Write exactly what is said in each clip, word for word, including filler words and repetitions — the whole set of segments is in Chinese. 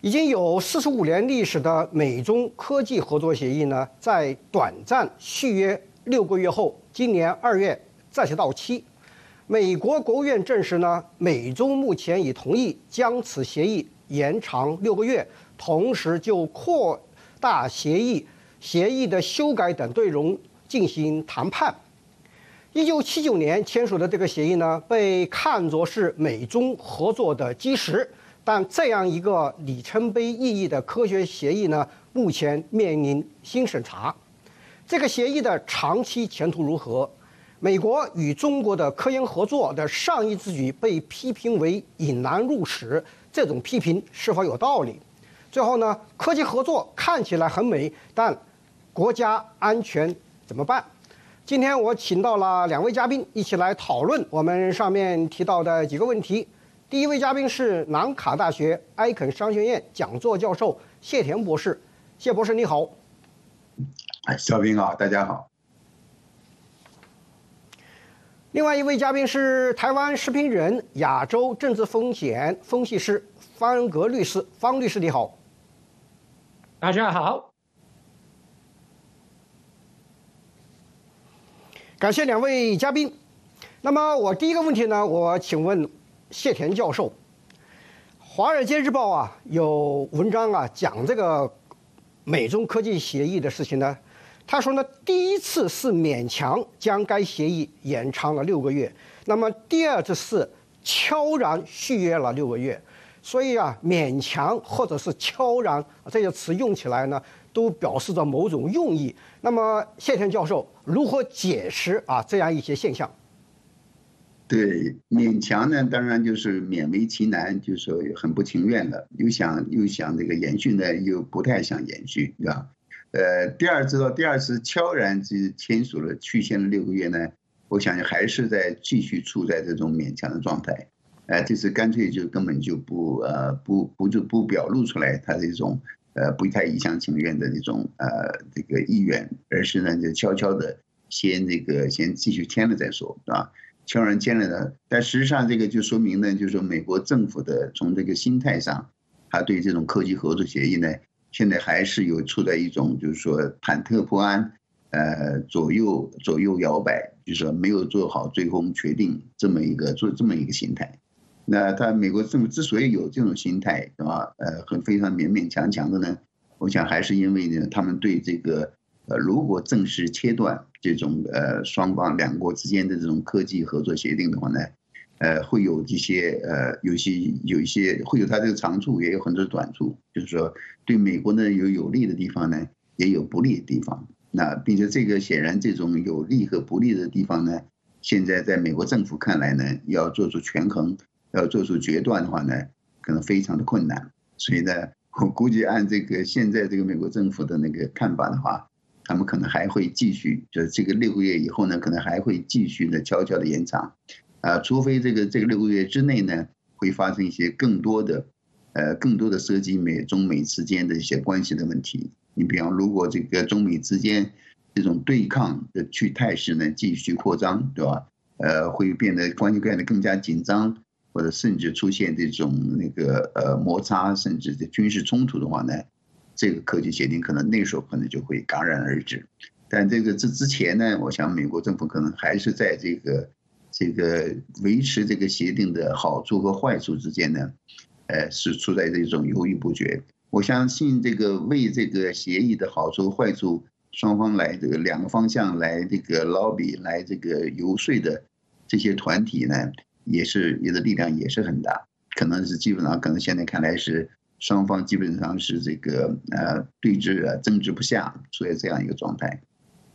已经有四十五年历史的美中科技合作协议呢，在短暂续约六个月后，今年二月再次到期。美国国务院证实呢，美中目前已同意将此协议延长六个月，同时就扩大协议、协议的修改等内容进行谈判。一九七九年签署的这个协议呢，被看作是美中合作的基石。但这样一个里程碑意义的科学协议呢，目前面临新审查。这个协议的长期前途如何？美国与中国的科研合作的上一之举被批评为引狼入室，这种批评是否有道理？最后呢，科技合作看起来很美，但国家安全怎么办？今天我请到了两位嘉宾一起来讨论我们上面提到的几个问题。第一位嘉宾是南卡大学埃肯商学院讲座教授谢田博士，谢博士你好。 小平好，大家好。 另外一位嘉宾是台湾时评人、亚洲政治风险分析师方恩格律师，方律师你好。 大家好。 感谢两位嘉宾。那么我第一个问题呢，我请问谢田教授，《华尔街日报》啊有文章啊讲这个美中科技协议的事情呢。他说呢，第一次是勉强将该协议延长了六个月，那么第二次是悄然续约了六个月。所以啊，勉强或者是悄然这些词用起来呢，都表示着某种用意。那么谢田教授如何解释啊这样一些现象？ 对，勉强呢，当然就是勉为其难，就是说很不情愿了，又想又想这个延续呢，又不太想延续，对吧？呃，第二次到第二次悄然是签署了续签了六个月呢，我想还是在继续处在这种勉强的状态，呃，这次干脆就根本就不呃不不就不表露出来他这种呃不太一厢情愿的这种呃这个意愿，而是呢就悄悄的先这个先继续签了再说，啊。悄然签了的，但实际上这个就说明呢，就是说美国政府的从这个心态上，他对这种科技合作协议呢，现在还是有处在一种就是说忐忑不安，呃左右左右摇摆，就是说没有做好最终决定这么一个做这么一个心态。那他美国政府之所以有这种心态，是吧？呃，很非常勉勉强强的呢，我想还是因为呢，他们对这个呃，如果正式切断这种呃双方两国之间的这种科技合作协定的话呢，呃，会有一些呃有些有一些会有它这个长处，也有很多短处，就是说对美国呢有有利的地方呢，也有不利的地方。那并且这个显然这种有利和不利的地方呢，现在在美国政府看来呢，要做出权衡，要做出决断的话呢，可能非常的困难。所以呢，我估计按这个现在这个美国政府的那个看法的话，他们可能还会继续，就是这个六个月以后呢，可能还会继续的悄悄的延长，啊，除非这个这个六个月之内呢，会发生一些更多的，呃，更多的涉及美中美之间的一些关系的问题。你比方，如果这个中美之间这种对抗的去态势呢继续扩张，对吧？呃，会变得关系变得更加紧张，或者甚至出现这种那个呃摩擦，甚至的军事冲突的话呢？这个科技协定可能那时候可能就会戛然而止，但这个这之前呢，我想美国政府可能还是在这个这个维持这个协定的好处和坏处之间呢，呃，是处在这种犹豫不决。我相信这个为这个协议的好处和坏处双方来这个两个方向来这个 lobby 来这个游说的这些团体呢，也是也的力量也是很大，可能是基本上可能现在看来是。双方基本上是这个呃对峙啊，争执不下，处在这样一个状态。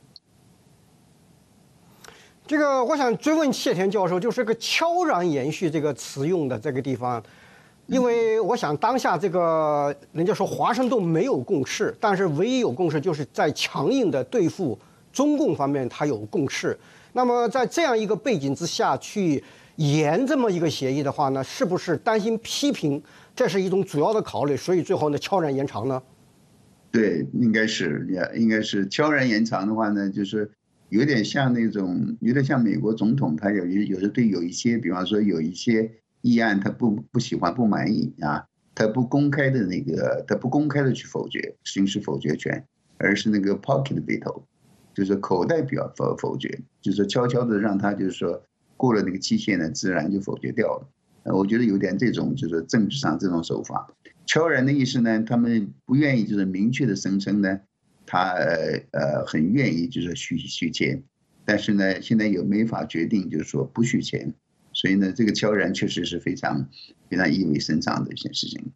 这个我想追问谢田教授，就是个悄然延续这个词用的这个地方，因为我想当下这个人家说华盛顿没有共识，但是唯一有共识就是在强硬的对付中共方面，它有共识。那么在这样一个背景之下去延这么一个协议的话呢，是不是担心批评？这是一种主要的考虑，所以最后呢悄然延长呢？ 对，应该是也应该是悄然延长的话呢，就是有点像那种，有点像美国总统，他有有时对有一些，比方说有一些议案他不不喜欢不满意啊， 他不公开的那个，他不公开的去否决，行使否决权，而是那个 pocket veto， 就是口袋表否否决，就是悄悄的让他就是说过了那个期限呢，自然就否决掉了。呃，我觉得有点这种就是政治上这种手法。悄然的意思呢，他们不愿意就是明确的声称呢，他呃呃很愿意就是续续签，但是呢，现在又没法决定就是说不续签。所以呢，这个悄然确实是非常非常意味深长的一件事情。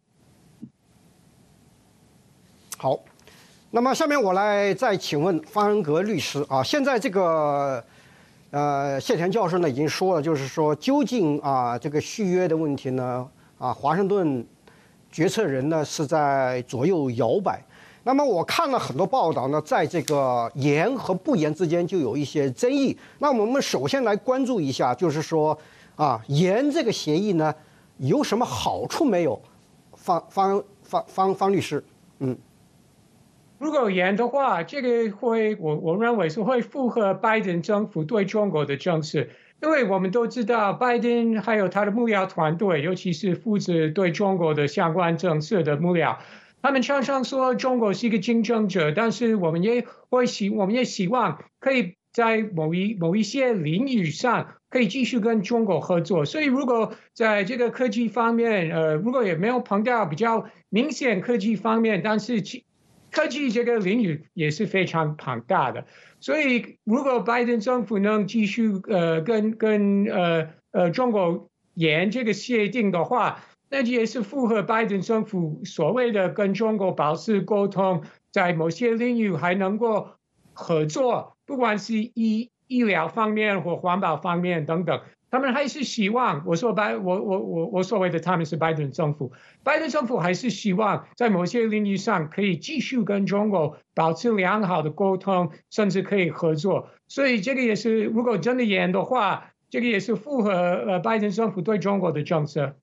好，那么下面我来再请问方恩格律师啊，现在这个呃谢田教授呢已经说了，就是说究竟啊这个续约的问题呢啊华盛顿决策人呢是在左右摇摆。那么我看了很多报道呢，在这个延和不延之间就有一些争议。那我们首先来关注一下，就是说。啊，延这个协议呢，有什么好处没有？方方方方方律师，嗯， 如果延的话，这个会我我认为是会符合拜登政府对中国的政策，因为我们都知道，拜登还有他的幕僚团队，尤其是负责对中国的相关政策的幕僚，他们常常说中国是一个竞争者，但是我们也会希我们也希望可以在某一某一些领域上。可以继续跟中国合作，所以如果在这个科技方面，呃，如果也没有碰到比较明显科技方面，但是科技这个领域也是非常庞大的，所以如果拜登政府能继续呃跟跟呃呃中国延这个协定的话，那也是符合拜登政府所谓的跟中国保持沟通，在某些领域还能够合作，不管是医。医疗方面或环保方面等等，他们还是希望我说拜我我我我所谓的他们是拜登政府，拜登政府还是希望在某些领域上可以继续跟中国保持良好的沟通，甚至可以合作。所以这个也是如果真的延的话，这个也是符合呃拜登政府对中国的政策。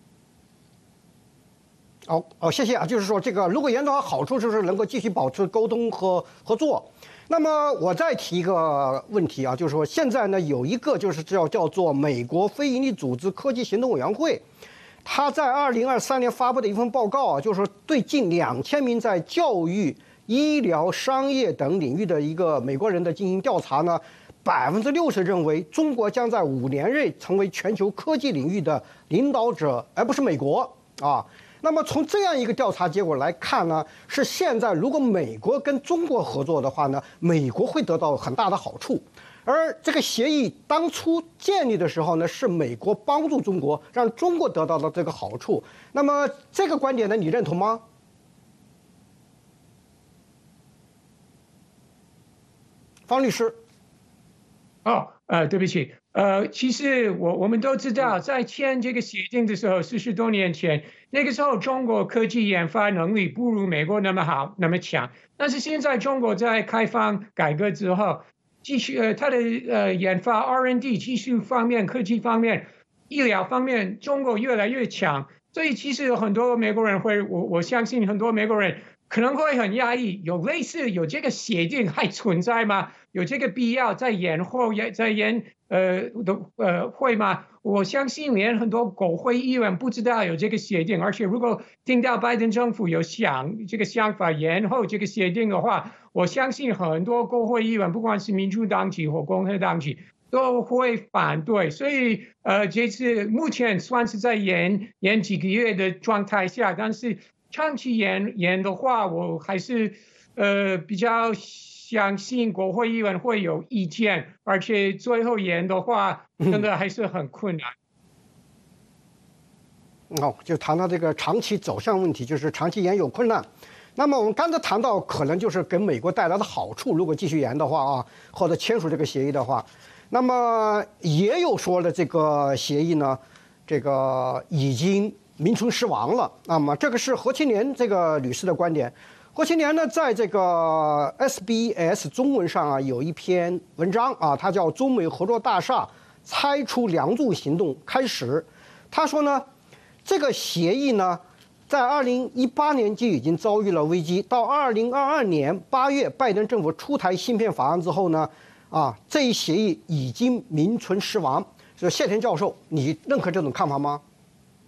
好哦，谢谢啊，就是说这个如果延的话，好处就是能够继续保持沟通和合作。那么我再提一个问题啊，就是说现在呢有一个就是叫叫做美国非营利组织科技行动委员会，他在二零二三年发布的一份报告啊，就是说对近两千名在教育、医疗、商业等领域的一个美国人的进行调查呢，百分之六十认为中国将在五年内成为全球科技领域的领导者，而不是美国啊。那么从这样一个调查结果来看呢，是现在如果美国跟中国合作的话呢，美国会得到很大的好处。而这个协议当初建立的时候呢，是美国帮助中国，让中国得到了这个好处。那么这个观点呢，你认同吗？方律师。 哦，呃，对不起，呃，其实我我们都知道，在签这个协定的时候，四十多年前，那个时候中国科技研发能力不如美国那么好，那么强。但是现在中国在开放改革之后，继续呃，它的呃研发 R and D 技术方面、科技方面、医疗方面，中国越来越强。所以其实有很多美国人会，我我相信很多美国人可能会很压抑，有类似有这个协定还存在吗？有这个必要再延后再延呃的呃会吗？我相信连很多国会议员不知道有这个协定，而且如果听到拜登政府有想这个想法延后这个协定的话，我相信很多国会议员，不管是民主党籍或共和党籍，都会反对。所以呃，这次目前算是在延延几个月的状态下，但是长期延延的话，我还是呃比较相信国会议员会有意见，而且最后延的话，真的还是很困难。 哦，就谈到这个长期走向问题，就是长期延有困难。那么我们刚才谈到，可能就是给美国带来的好处，如果继续延的话啊，或者签署这个协议的话，那么也有说的这个协议呢，这个已经名存实亡了。那么这个是何青年这个律师的观点。何青年呢，在这个 S B S 中文上啊有一篇文章啊，它叫《中美合作大厦拆除梁柱行动开始》。他说呢，这个协议呢，在二零一八年就已经遭遇了危机，到二零二二年八月，拜登政府出台芯片法案之后呢，啊，这一协议已经名存实亡。所以谢田教授，你认可这种看法吗？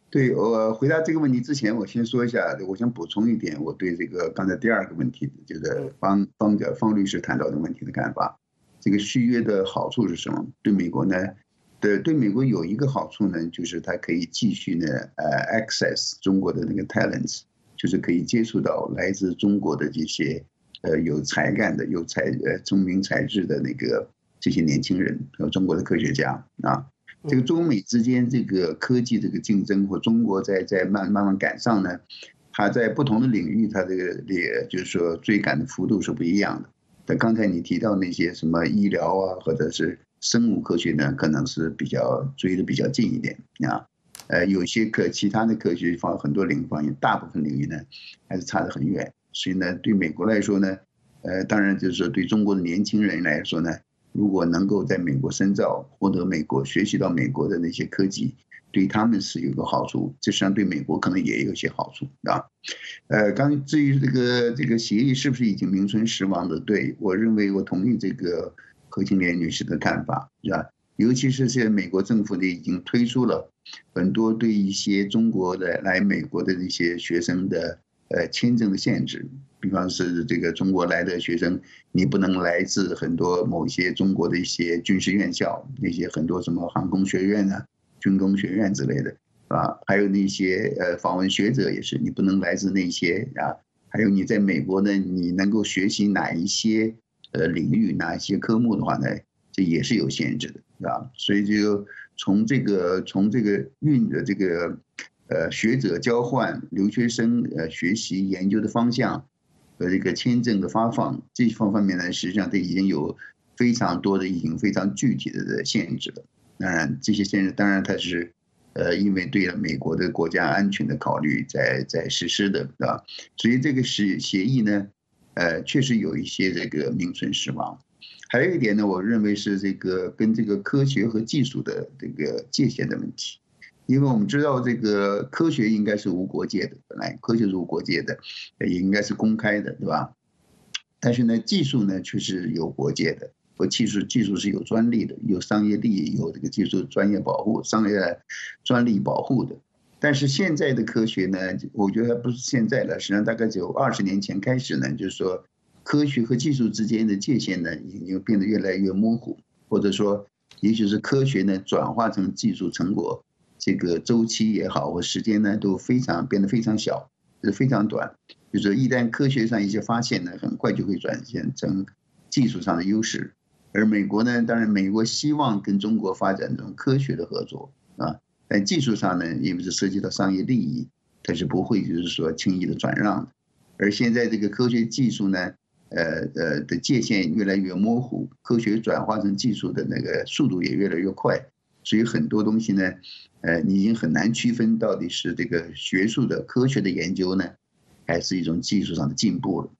对，我回答这个问题之前，我先说一下，我想补充一点，我对这个刚才第二个问题，就是方方的方律师谈到的问题的看法。这个续约的好处是什么？对美国呢？对，对美国有一个好处呢，就是它可以继续呢，呃，access 中国的那个 talents， 就是可以接触到来自中国的这些，呃，有才干的、有才呃聪明才智的那个这些年轻人和中国的科学家啊。这个中美之间这个科技这个竞争，或中国在在慢慢慢赶上呢，它在不同的领域，它这个也就是说追赶的幅度是不一样的。但刚才你提到那些什么医疗啊，或者是生物科学呢，可能是比较追的比较近一点啊。呃，有些科其他的科学方很多领域方面，大部分领域呢还是差得很远。所以呢，对美国来说呢，呃，当然就是说对中国的年轻人来说呢。如果能够在美国深造，获得美国学习到美国的那些科技，对他们是有个好处，这实际上对美国可能也有些好处啊。呃，刚至于这个这个协议是不是已经名存实亡的？对，我认为我同意这个何庆莲女士的看法，是吧？尤其是现在美国政府呢已经推出了很多对一些中国的来美国的那些学生的呃签证的限制。比方是这个中国来的学生，你不能来自很多某一些中国的一些军事院校，那些很多什么航空学院啊、军工学院之类的，啊，还有那些呃访问学者也是，你不能来自那些啊。还有你在美国呢，你能够学习哪一些呃领域、哪一些科目的话呢，这也是有限制的，啊。所以就从这个从这个运的这个呃学者交换、留学生呃学习研究的方向。和这个签证的发放这方方面呢，实际上它已经有非常多的、已经非常具体的限制了。当然，这些限制当然它是，呃，因为对了美国的国家安全的考虑在在实施的，啊，所以这个是协议呢，呃，确实有一些这个名存实亡。还有一点呢，我认为是这个跟这个科学和技术的这个界限的问题。因为我们知道这个科学应该是无国界的，本来科学是无国界的，也应该是公开的，对吧？但是呢，技术呢却是有国界的，和技术技术是有专利的，有商业利益，有这个技术专业保护、商业专利保护的。但是现在的科学呢，我觉得不是现在了，实际上大概就二十年前开始呢，就是说科学和技术之间的界限呢，已经变得越来越模糊，或者说，也许是科学呢转化成技术成果。这个周期也好，或时间呢，都非常变得非常小，是非常短。就是说一旦科学上一些发现呢，很快就会转现成技术上的优势。而美国呢，当然美国希望跟中国发展这种科学的合作啊，但技术上呢，因为是涉及到商业利益，它是不会就是说轻易的转让的。而现在这个科学技术呢，呃呃的界限越来越模糊，科学转化成技术的那个速度也越来越快。所以很多东西呢，呃，你已经很难区分到底是这个学术的科学的研究呢，还是一种技术上的进步了。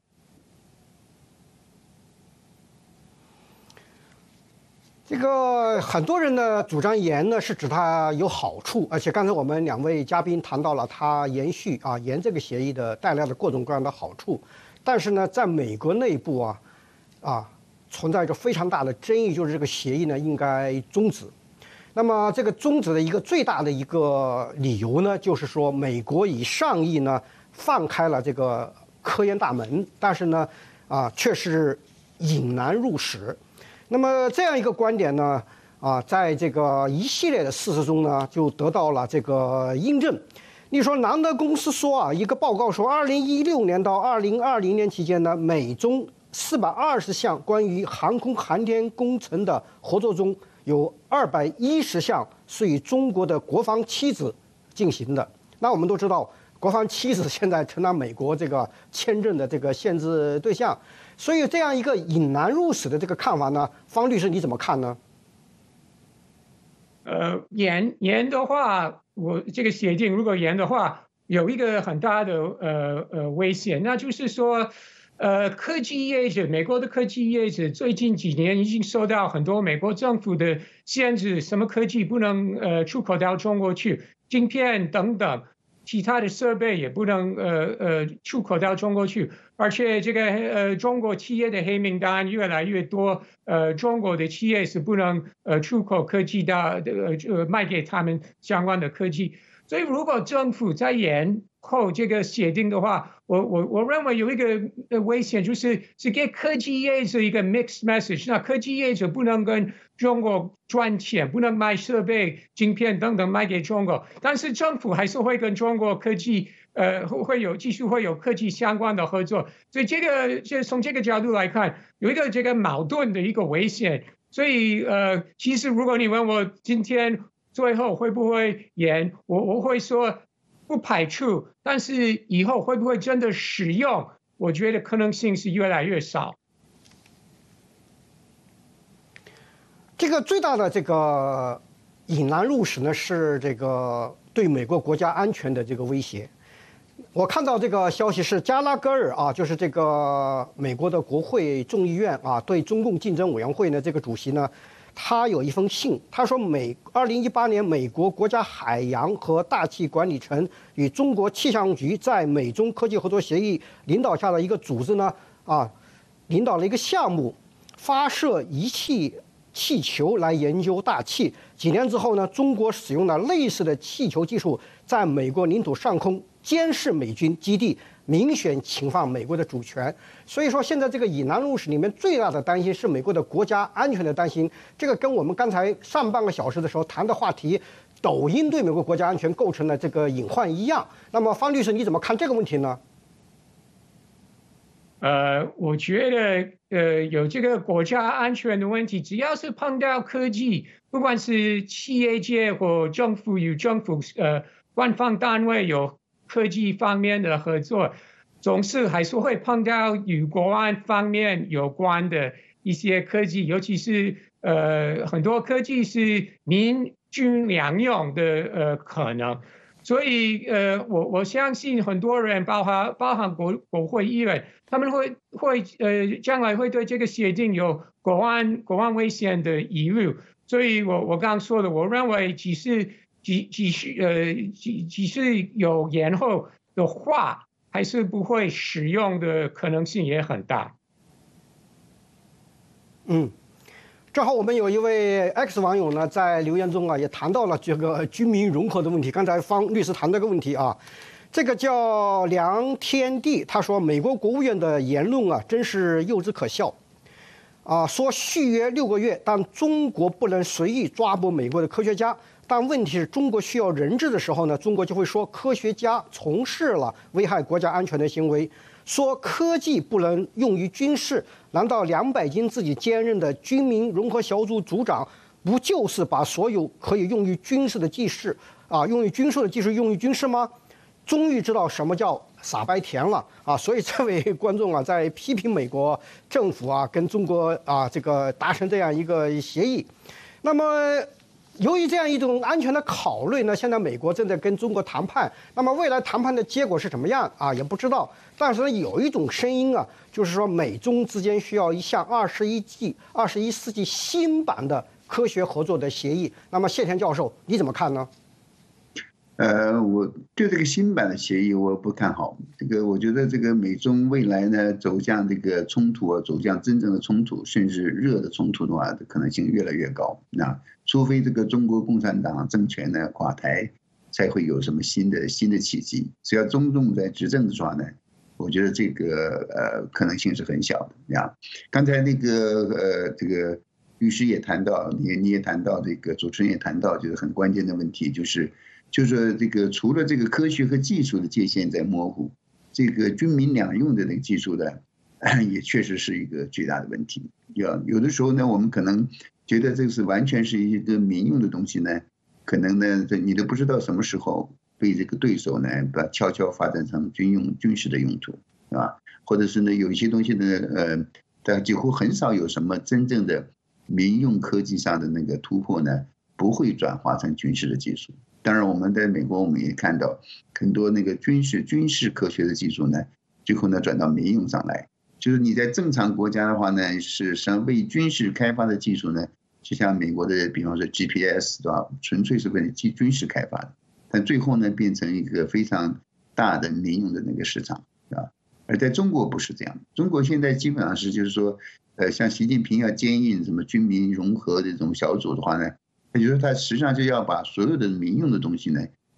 这个很多人呢主张盐呢是指它有好处，而且刚才我们两位嘉宾谈到了它延续啊盐这个协议的带来的各种各样的好处，但是呢，在美国内部啊啊存在着非常大的争议，就是这个协议呢应该终止。那么这个终止的一个最大的一个理由呢，就是说美国以上议呢放开了这个科研大门，但是呢，啊却是引难入室。那么这样一个观点呢，啊，在这个一系列的事实中呢，就得到了这个印证。你说南德公司说啊，一个报告说，二零一六年到二零二零年期间呢，美中四百二十项关于航空航天工程的合作中，有二百一十项是与中国的国防妻子进行的。那我们都知道，国防妻子现在成了美国这个签证的这个限制对象，所以这样一个引难入室的这个看法呢，方律师你怎么看呢？ 呃，严严的话，我这个协定如果严的话，有一个很大的呃呃危险，那就是说。呃，科技业者，美国的科技业者最近几年已经受到很多美国政府的限制，什么科技不能呃出口到中国去，晶片等等，其他的设备也不能呃呃出口到中国去，而且这个呃中国企业的黑名单越来越多，呃中国的企业是不能呃出口科技的呃卖给他们相关的科技。 所以如果政府在延后这个协定的话，我我我认为有一个危险，就是是给科技业者一个 mixed message。那科技业者不能跟中国赚钱，不能卖设备、晶片等等卖给中国，但是政府还是会跟中国科技呃会有继续会有科技相关的合作。所以这个就从这个角度来看，有一个这个矛盾的一个危险。所以呃，其实如果你问我今天最后会不会延，我我会说不排除，但是以后会不会真的使用，我觉得可能性是越来越少。 这个最大的这个引南入室呢，是这个对美国国家安全的这个威胁。我看到这个消息是加拉戈尔啊，就是这个美国的国会众议院啊，对中共竞争委员会呢这个主席呢，他有一封信，他说美二零一八年美国国家海洋和大气管理层与中国气象局在美中科技合作协议领导下的一个组织呢啊，领导了一个项目，发射仪器气球来研究大气。几年之后呢，中国使用了类似的气球技术，在美国领土上空监视美军基地，明显侵犯美国的主权。所以说，现在这个以南入室里面最大的担心是美国的国家安全的担心。这个跟我们刚才上半个小时的时候谈的话题，抖音对美国国家安全构成了这个隐患一样。那么，方律师你怎么看这个问题呢？ 呃，我觉得呃有这个国家安全的问题，只要是碰到科技，不管是企业界或政府与政府呃官方单位有科技方面的合作，总是还是会碰到与国安方面有关的一些科技，尤其是呃很多科技是民军两用的呃可能。所以，呃，我我相信很多人，包含包含国国会议员，他们会会呃，将来会对这个协定有国安国安危险的疑虑。所以我我刚刚说的，我认为即使即即使呃即即使有延后的话，还是不会使用的可能性也很大。 嗯。正好我们有一位 X 网友呢，在留言中啊，也谈到了这个军民融合的问题。刚才方律师谈这个问题啊，这个叫梁天地，他说美国国务院的言论啊，真是幼稚可笑啊，说续约六个月，但中国不能随意抓捕美国的科学家。但问题是中国需要人质的时候呢，中国就会说科学家从事了危害国家安全的行为。说科技不能用于军事，难道梁百金自己兼任的军民融合小组组长，不就是把所有可以用于军事的技术啊，用于军事的技术用于军事吗？终于知道什么叫傻白甜了啊！所以这位观众啊，在批评美国政府啊，跟中国啊这个达成这样一个协议。那么，由于这样一种安全的考虑呢，现在美国正在跟中国谈判。那么未来谈判的结果是什么样啊？也不知道。但是呢，有一种声音啊，就是说美中之间需要一项二十一纪、二十一世纪新版的科学合作的协议。那么谢田教授，你怎么看呢？ 呃，我对这个新版的协议我不看好。这个我觉得这个美中未来呢走向这个冲突啊，走向真正的冲突，甚至热的冲突的话，可能性越来越高。那除非这个中国共产党政权呢垮台，才会有什么新的新的契机。只要中共在执政的话呢，我觉得这个呃可能性是很小的呀。刚才那个呃这个律师也谈到，你你也谈到，这个主持人也谈到，就是很关键的问题，就是就是这个除了这个科学和技术的界限在模糊，这个军民两用的那个技术呢，也确实是一个巨大的问题。有有的时候呢，我们可能觉得这是完全是一个民用的东西呢，可能呢你都不知道什么时候被这个对手呢把悄悄发展成军用军事的用途，啊，或者是呢有一些东西呢，呃，但几乎很少有什么真正的民用科技上的那个突破呢，不会转化成军事的技术。当然，我们在美国我们也看到很多那个军事军事科学的技术呢，最后呢转到民用上来。就是你在正常国家的话呢，是实际上为军事开发的技术呢，就像美国的，比方说 G P S 对吧，纯粹是为了军军事开发的，但最后呢变成一个非常大的民用的那个市场啊。而在中国不是这样，中国现在基本上是就是说，呃，像习近平要兼任什么军民融合这种小组的话呢，也就是说他实际上就要把所有的民用的东西呢，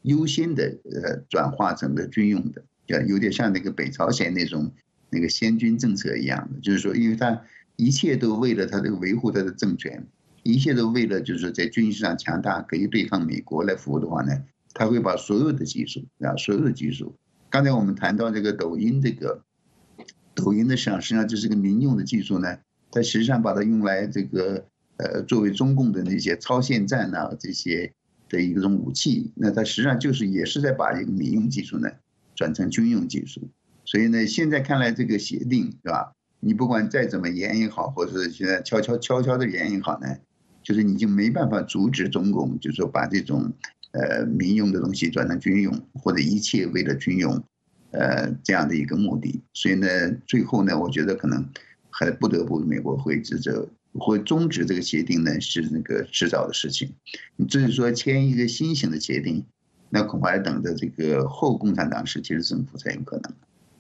优先的呃转化成了军用的，呃，有点像那个北朝鲜那种那个先军政策一样的，就是说，因为他一切都为了他这个维护他的政权，一切都为了就是说在军事上强大，可以对抗美国来服务的话呢，他会把所有的技术啊，所有的技术，刚才我们谈到这个抖音这个。抖音的市场实际上这是个民用的技术呢，它实际上把它用来这个呃作为中共的那些超限战啊这些的一种武器，那它实际上就是也是在把这个民用技术呢转成军用技术，所以呢现在看来这个协定是吧？你不管再怎么严也好，或者是现在悄悄悄悄的严也好呢，就是你就没办法阻止中共，就是说把这种呃民用的东西转成军用，或者一切为了军用。呃，这样的一个目的，所以呢，最后呢，我觉得可能还不得不美国会这这会终止这个协定呢，是那个迟早的事情。你至于说签一个新型的协定，那恐怕等着这个后共产党时期的政府才有可能。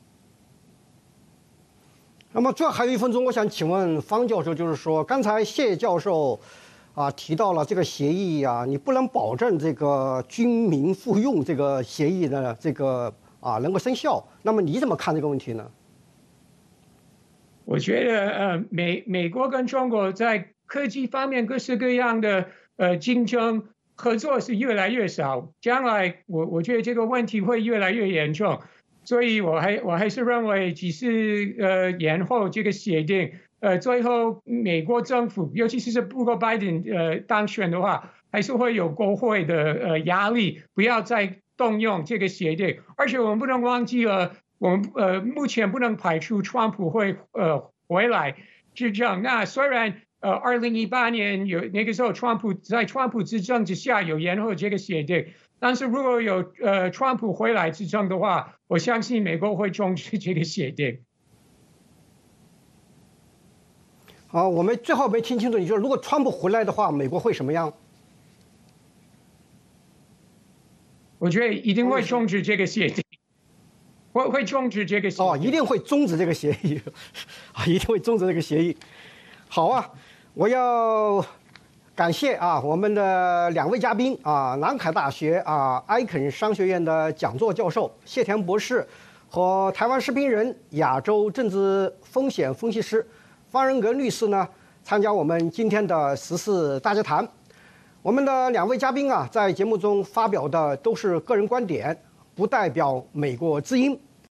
那么最后还有一分钟，我想请问方教授，就是说刚才谢教授啊提到了这个协议啊，你不能保证这个军民复用这个协议的这个。啊，能够生效，那么你怎么看这个问题呢？ 我觉得，呃，美美国跟中国在科技方面各式各样的呃竞争合作是越来越少，将来我我觉得这个问题会越来越严重，所以我还我还是认为，即使呃延后这个协定，呃，最后美国政府，尤其是如果拜登呃当选的话，还是会有国会的呃压力，不要再。动用这个协定，而且我们不能忘记了，我们呃目前不能排除川普会呃回来执政。那虽然呃二零一八年有那个时候川普在川普执政之下有延后这个协定，但是如果有呃川普回来执政的话，我相信美国会终止这个协定。 好，我们最后没听清楚，你说如果川普回来的话，美国会什么样？ 我觉得一定会终止这个协议，会会终止这个协议。 哦，一定会终止这个协议，啊，一定会终止这个协议。好啊，我要感谢啊我们的两位嘉宾啊，南海大学啊埃肯商学院的讲座教授谢田博士和台湾时评人、亚洲政治风险分析师方仁格律师呢，参加我们今天的时事大家谈。我们的两位嘉宾啊，在节目中发表的都是个人观点，不代表美国之音。